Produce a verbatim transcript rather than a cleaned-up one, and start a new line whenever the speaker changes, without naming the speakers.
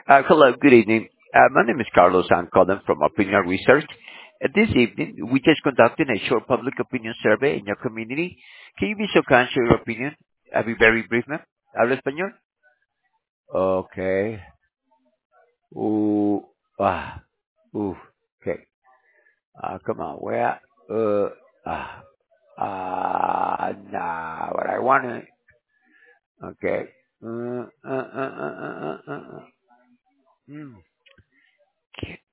Uh, Hello, good evening. Uh, My name is Carlos. I'm calling from Opinion Research. Uh, This evening, we just conducted a short public opinion survey in your community. Can you be so kind to share your opinion? I'll be very brief, ma'am. ¿Habla español? Okay. Ooh, ah, ooh, okay. Uh, come on, where? Uh, ah, ah, nah, what I want to, okay. Uh, uh, uh, uh, uh, uh, uh. uh. Hmm.